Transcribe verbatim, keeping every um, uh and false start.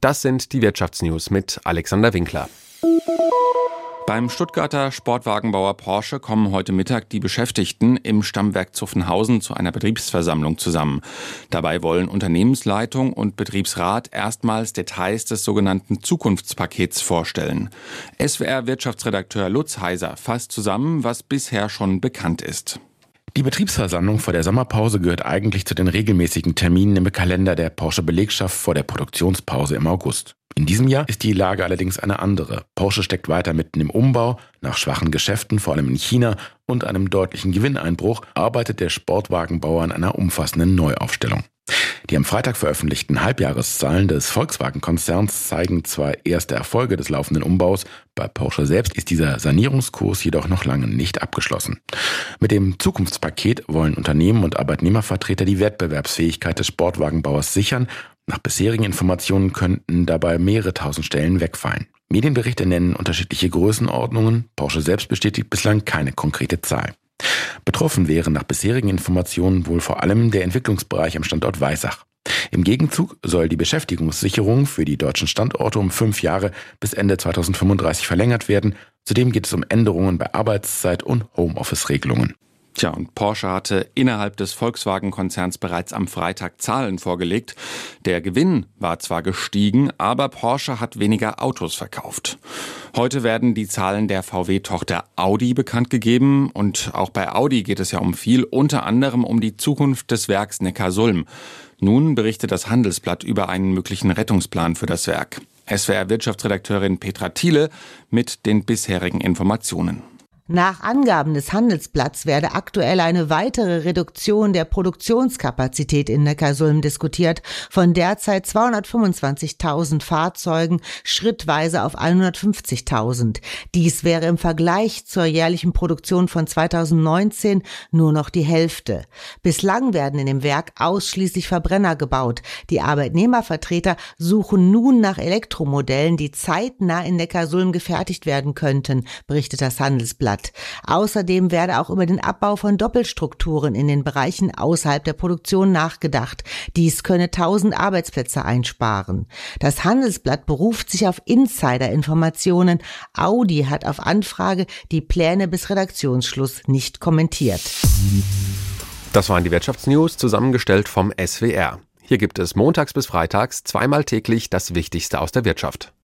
Das sind die Wirtschaftsnews mit Alexander Winkler. Beim Stuttgarter Sportwagenbauer Porsche kommen heute Mittag die Beschäftigten im Stammwerk Zuffenhausen zu einer Betriebsversammlung zusammen. Dabei wollen Unternehmensleitung und Betriebsrat erstmals Details des sogenannten Zukunftspakets vorstellen. S W R-Wirtschaftsredakteur Lutz Heiser fasst zusammen, was bisher schon bekannt ist. Die Betriebsversammlung vor der Sommerpause gehört eigentlich zu den regelmäßigen Terminen im Kalender der Porsche-Belegschaft vor der Produktionspause im August. In diesem Jahr ist die Lage allerdings eine andere. Porsche steckt weiter mitten im Umbau. Nach schwachen Geschäften, vor allem in China, und einem deutlichen Gewinneinbruch arbeitet der Sportwagenbauer an einer umfassenden Neuaufstellung. Die am Freitag veröffentlichten Halbjahreszahlen des Volkswagen-Konzerns zeigen zwar erste Erfolge des laufenden Umbaus, bei Porsche selbst ist dieser Sanierungskurs jedoch noch lange nicht abgeschlossen. Mit dem Zukunftspaket wollen Unternehmen und Arbeitnehmervertreter die Wettbewerbsfähigkeit des Sportwagenbauers sichern. Nach bisherigen Informationen könnten dabei mehrere tausend Stellen wegfallen. Medienberichte nennen unterschiedliche Größenordnungen. Porsche selbst bestätigt bislang keine konkrete Zahl. Betroffen wäre nach bisherigen Informationen wohl vor allem der Entwicklungsbereich am Standort Weissach. Im Gegenzug soll die Beschäftigungssicherung für die deutschen Standorte um fünf Jahre bis Ende zweitausendfünfunddreißig verlängert werden. Zudem geht es um Änderungen bei Arbeitszeit und Homeoffice-Regelungen. Tja, und Porsche hatte innerhalb des Volkswagen-Konzerns bereits am Freitag Zahlen vorgelegt. Der Gewinn war zwar gestiegen, aber Porsche hat weniger Autos verkauft. Heute werden die Zahlen der V W-Tochter Audi bekannt gegeben. Und auch bei Audi geht es ja um viel, unter anderem um die Zukunft des Werks Neckarsulm. Nun berichtet das Handelsblatt über einen möglichen Rettungsplan für das Werk. S W R-Wirtschaftsredakteurin Petra Thiele mit den bisherigen Informationen. Nach Angaben des Handelsblatts werde aktuell eine weitere Reduktion der Produktionskapazität in Neckarsulm diskutiert, von derzeit zweihundertfünfundzwanzigtausend Fahrzeugen schrittweise auf hundertfünfzigtausend. Dies wäre im Vergleich zur jährlichen Produktion von zweitausendneunzehn nur noch die Hälfte. Bislang werden in dem Werk ausschließlich Verbrenner gebaut. Die Arbeitnehmervertreter suchen nun nach Elektromodellen, die zeitnah in Neckarsulm gefertigt werden könnten, berichtet das Handelsblatt. Außerdem werde auch über den Abbau von Doppelstrukturen in den Bereichen außerhalb der Produktion nachgedacht. Dies könne tausend Arbeitsplätze einsparen. Das Handelsblatt beruft sich auf Insider-Informationen. Audi hat auf Anfrage die Pläne bis Redaktionsschluss nicht kommentiert. Das waren die Wirtschaftsnews, zusammengestellt vom S W R. Hier gibt es montags bis freitags zweimal täglich das Wichtigste aus der Wirtschaft.